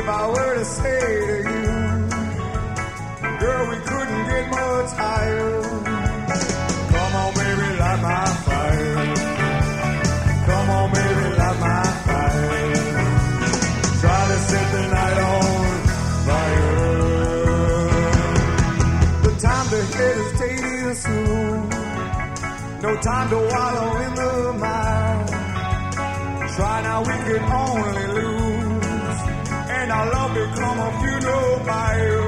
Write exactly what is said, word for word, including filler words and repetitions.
if I were to say to you, girl, we couldn't get much higher. Come on, baby, light my fire. Come on, baby, light my fire. Try to set the night on fire. The time to hesitate is soon. No time to wallow in the mire. Try now, we can only lose, and our love become a funeral pyre.